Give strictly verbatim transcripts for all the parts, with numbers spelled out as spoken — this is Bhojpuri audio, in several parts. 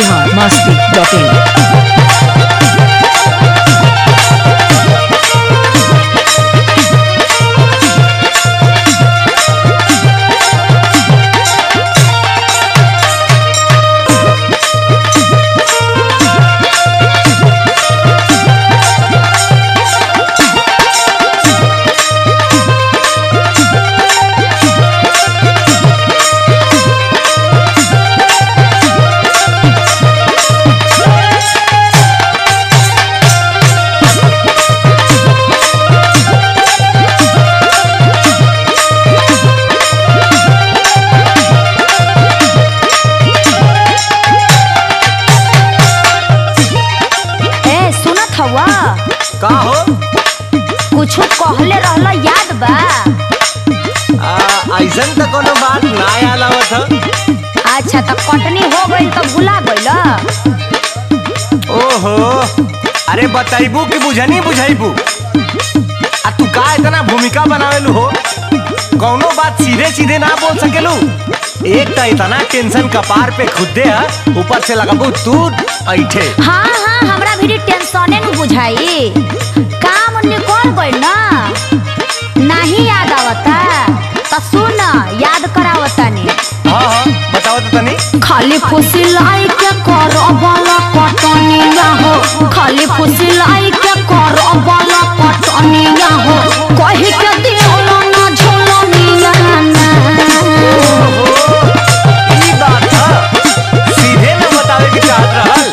बिहार मस्ती डॉट इन। का हो कुछ कहले रहला याद बा? ऐसन तो कोनो बात ना याद आवत ह। अच्छा तो कटनी हो गई तो भुला गइल? ओहो अरे बताइबू कि बुझनी बुझाइबू? आ तू का इतना भूमिका बनावेलू हो? कौनो बात सीधे सीधे ना बोल सकेलू? एक तो इतना टेंशन कपार पे खुदे है, ऊपर से लगाबू तू ऐठे। हाँ हाँ हमरा भी टेंशने न बुझाई, काम निकल गइल ना, नहीं याद आवता तो सुन याद करावतानी। हाँ हाँ बताओ तो तनी। खाली फुसिलाई के करो वाला कटनिया हो, खाली फुसिलाई के करो वाला कटनिया हो, कहि के दिलो ना झोलनिया ना। ई बात है, सीधे न बतावे के चाहत रहल।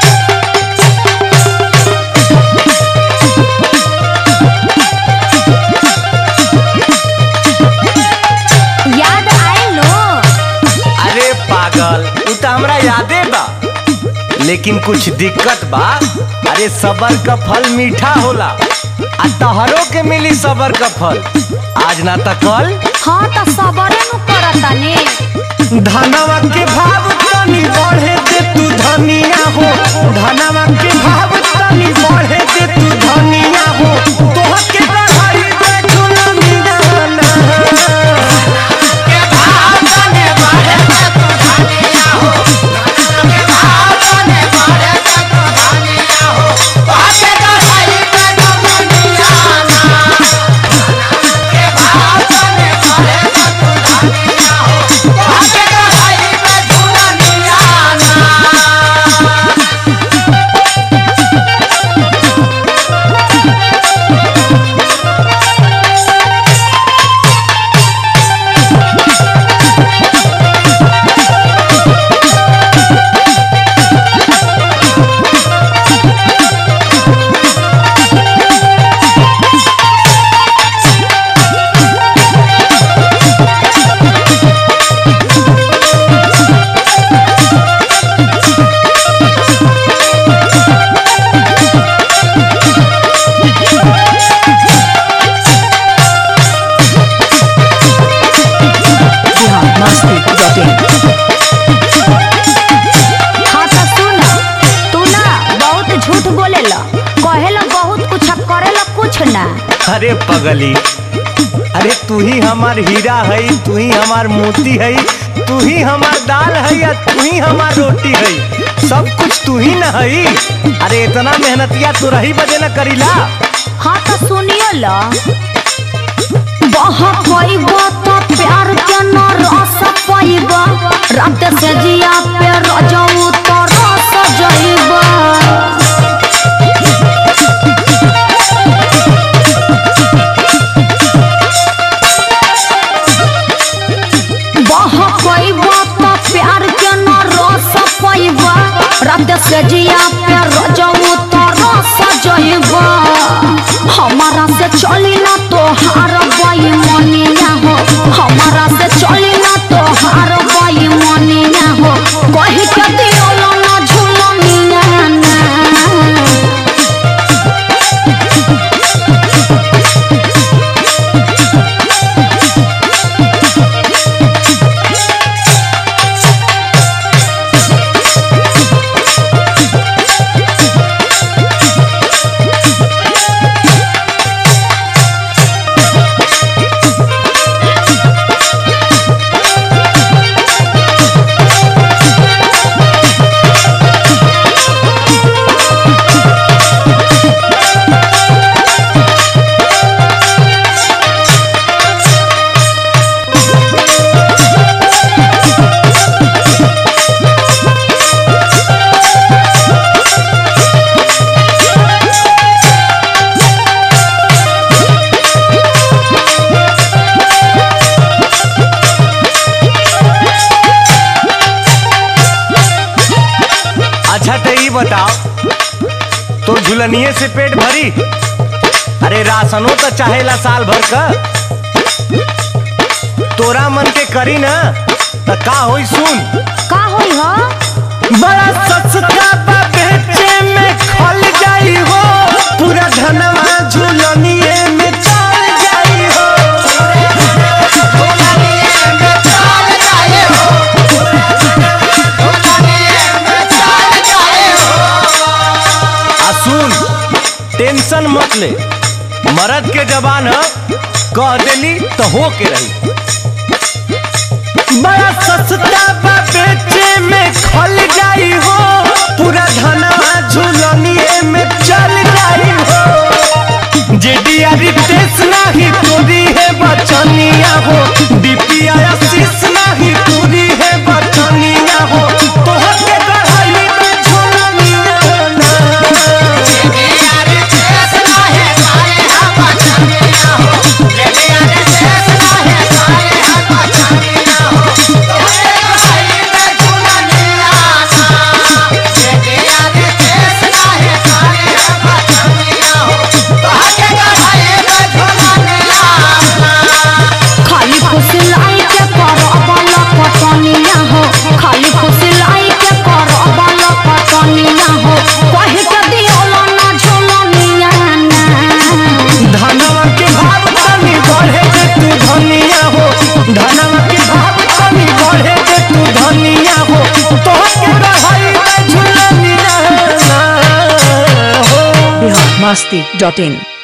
याद आइल लो? अरे पागल उ तो हमरा यादे बा, लेकिन कुछ दिक्कत बा। अरे सबर का फल मीठा होला, आ तहरो के मिली सबर का फल, आज ना त कल। हाँ तो सबरे नु करतानी। धनवा के भाव तनी बढ़े दे तू धनिया हो, धनवा के भाव तनी बढ़े दे तू धनिया हो, तोह के बढ़ाई दे दुनिया ना। के भाव तनी बढ़े दे तू धनिया हो, के भाव तनी बढ़े दे तू धनिया हो, तोह के बढ़ाई दे दुनिया ना। के भाव तनी बढ़े दे तू धनिया हो, तोह के बढ़ाई दे दुनिया ना। Bihar Masti dot in. हाँ तो सुन, तू ना बहुत झूठ बोलेला, कहेला बहुत कुछ करेला कुछ ना। अरे पगली, अरे तू ही हमार हीरा है, तू ही हमार मोती है, तू ही हमार दाल है या तू ही हमार रोटी है, सब कुछ तू ही न है। अरे इतना मेहनतिया तू रही बजे न करीला। हाँ तो सुनियो ला, बहुत पाइबा तो प्यार के न रस पाइबा, रात से जिया पे रजऊ तो रस जाइबा। बहुत पाइबा तो प्यार के न रस पाइबा, रात से जिया पे रजऊ तो रस जाइबा। हमारा से चली ना तो हार बाई मनिया हो, हमारा से चली ना तो हार बाई मनिया हो, कहि के दियो ना झुलनिया ना। बताओ, तो झुलनिए से पेट भरी? अरे राशनो तो चाहेला साल भर का। तोरा मन के करी ना तो का होई सुन। का होई हो? बड़ा सस्ता बा बेचे में खल जाई हो, पूरा धनवा झुलनिए में चल जाई हो। आ सुन, टेंशन मत ले, मर्द के जबान है, कह देली तो हो के रही। बड़ा सस्ता बा बेचे में खल जाई हो, पूरा धनवा झुलनिए में चल जाई हो। जेडिया रितेश नाही तोरी है बचनिया हो, डीपी आशीष नाही तोरी है बचनिया हो। तोहर के गढ़ाई में झुलनिया ना। जेडिया रितेश नाही काले है बचनिया हो, जेडिया रितेश नाही काले है बचनिया हो। खाली फुसलाई के करबल पटनिया हो, खाली फुसलाई के करबल पटनिया हो। कहि के दियोला ना झुलनिया ना। धनवा के भाव तनी बढ़े दे तू धनिया हो, धनवा के भाव तनी बढ़े दे तू धनिया हो। तोहर के गढ़ाई में झुलनिया ना हो। बिहार मस्ती डॉट इन।